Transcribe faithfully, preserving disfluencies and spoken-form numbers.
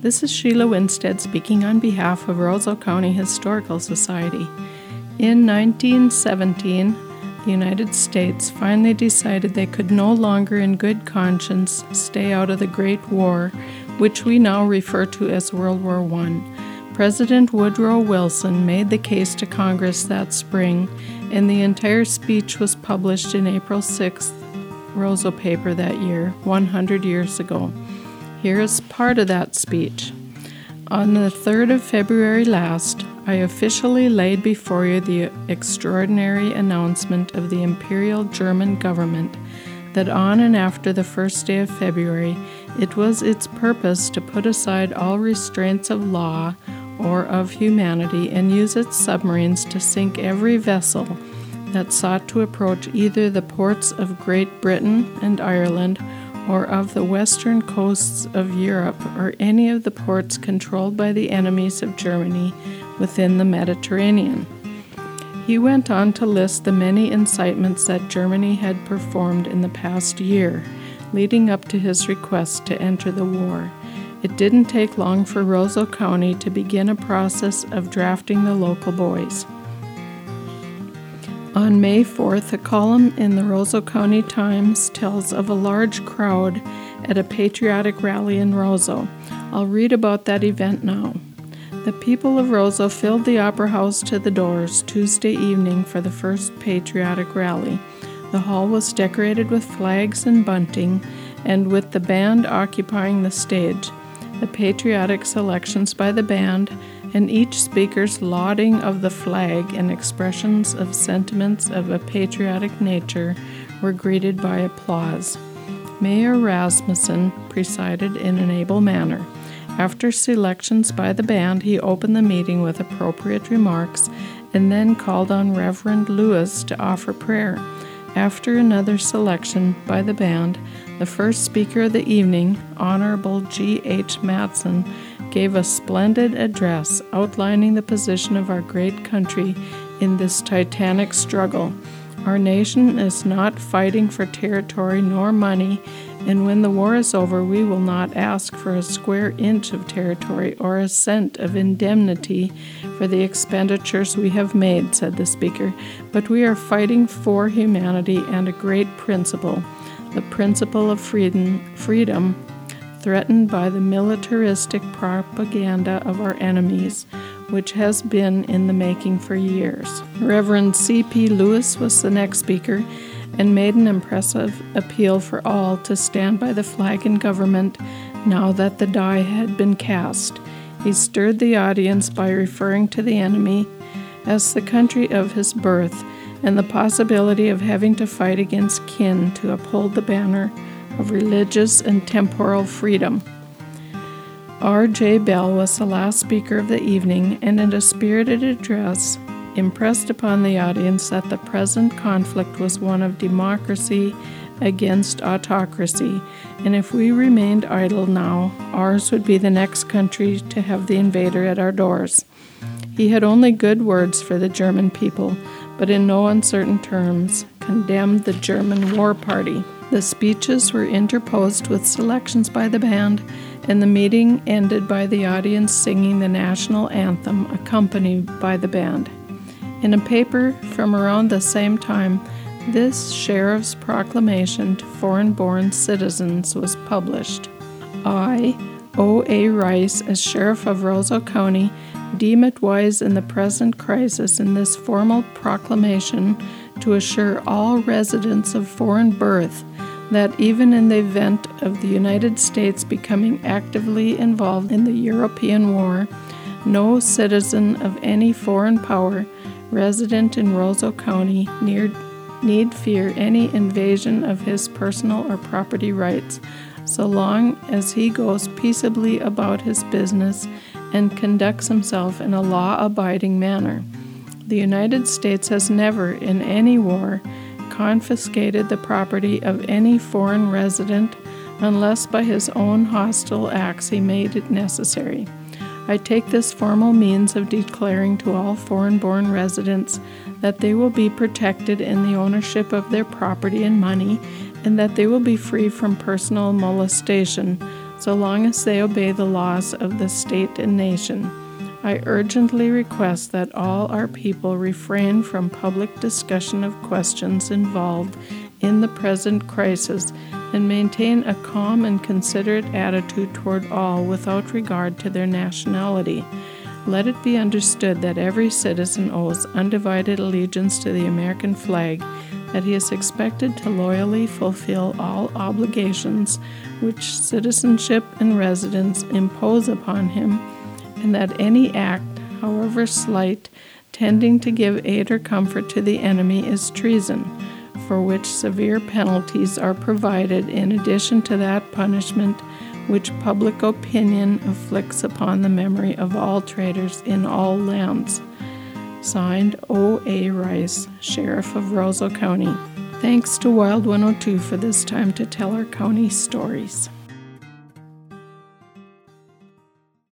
This is Sheila Winstead speaking on behalf of Roseau County Historical Society. In nineteen seventeen, the United States finally decided they could no longer in good conscience stay out of the Great War, which we now refer to as World War One. President Woodrow Wilson made the case to Congress that spring, and the entire speech was published in April sixth Roseau paper that year, one hundred years ago. Here is part of that speech. On the third of February last, I officially laid before you the extraordinary announcement of the Imperial German government that on and after the first day of February, it was its purpose to put aside all restraints of law or of humanity and use its submarines to sink every vessel that sought to approach either the ports of Great Britain and Ireland or of the western coasts of Europe or any of the ports controlled by the enemies of Germany within the Mediterranean. He went on to list the many incitements that Germany had performed in the past year, leading up to his request to enter the war. It didn't take long for Roseau County to begin a process of drafting the local boys. On May fourth, a column in the Roseau County Times tells of a large crowd at a patriotic rally in Roseau. I'll read about that event now. The people of Roseau filled the Opera House to the doors Tuesday evening for the first patriotic rally. The hall was decorated with flags and bunting, and with the band occupying the stage. The patriotic selections by the band and each speaker's lauding of the flag and expressions of sentiments of a patriotic nature were greeted by applause. Mayor Rasmussen presided in an able manner. After selections by the band, he opened the meeting with appropriate remarks and then called on Reverend Lewis to offer prayer. After another selection by the band, the first speaker of the evening, Honorable G H Matson, gave a splendid address outlining the position of our great country in this titanic struggle. Our nation is not fighting for territory nor money, and when the war is over, we will not ask for a square inch of territory or a cent of indemnity for the expenditures we have made, said the speaker, but we are fighting for humanity and a great principle, the principle of freedom, freedom threatened by the militaristic propaganda of our enemies, which has been in the making for years. Reverend C P Lewis was the next speaker and made an impressive appeal for all to stand by the flag and government now that the die had been cast. He stirred the audience by referring to the enemy as the country of his birth and the possibility of having to fight against kin to uphold the banner of religious and temporal freedom. R J Bell was the last speaker of the evening, and in a spirited address impressed upon the audience that the present conflict was one of democracy against autocracy, and if we remained idle now, ours would be the next country to have the invader at our doors. He had only good words for the German people, but in no uncertain terms condemned the German war party. The speeches were interposed with selections by the band, and the meeting ended by the audience singing the national anthem accompanied by the band. In a paper from around the same time, this sheriff's proclamation to foreign-born citizens was published. I, O. A. Rice, as Sheriff of Roseau County, deem it wise in the present crisis in this formal proclamation to assure all residents of foreign birth that even in the event of the United States becoming actively involved in the European war, no citizen of any foreign power resident in Roseau County need, need fear any invasion of his personal or property rights, so long as he goes peaceably about his business and conducts himself in a law-abiding manner. The United States has never, in any war, confiscated the property of any foreign resident unless by his own hostile acts he made it necessary. I take this formal means of declaring to all foreign-born residents that they will be protected in the ownership of their property and money, and that they will be free from personal molestation, so long as they obey the laws of the state and nation. I urgently request that all our people refrain from public discussion of questions involved in the present crisis and maintain a calm and considerate attitude toward all without regard to their nationality. Let it be understood that every citizen owes undivided allegiance to the American flag, that he is expected to loyally fulfill all obligations which citizenship and residence impose upon him, and that any act, however slight, tending to give aid or comfort to the enemy is treason, for which severe penalties are provided in addition to that punishment which public opinion afflicts upon the memory of all traitors in all lands. Signed, O A. Rice, Sheriff of Roseau County. Thanks to Wild one oh two for this time to tell our county stories.